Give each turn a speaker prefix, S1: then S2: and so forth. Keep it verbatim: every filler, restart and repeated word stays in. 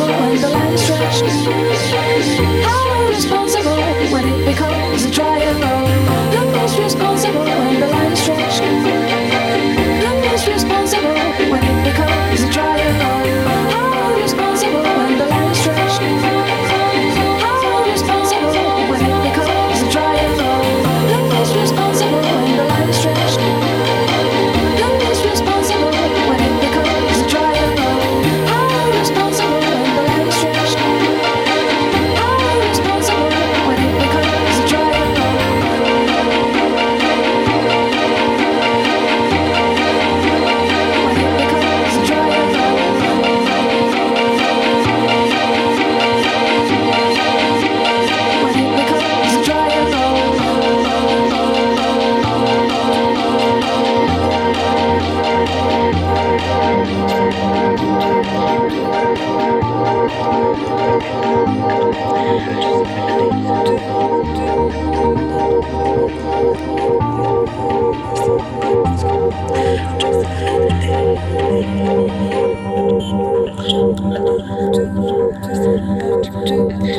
S1: when the line is stretched? How irresponsible when it becomes a triangle? The most responsible when the line is stretched. The most responsible when it becomes a triangle. How irresponsible when the line is stretched? How irresponsible when it becomes a triangle. The most responsible when the line is stretched. The most responsible when it becomes a triangle. How irresponsible when the line is stretched. How irresponsible when it becomes a triangle. When it becomes a triangle. When it becomes a triangle.
S2: Do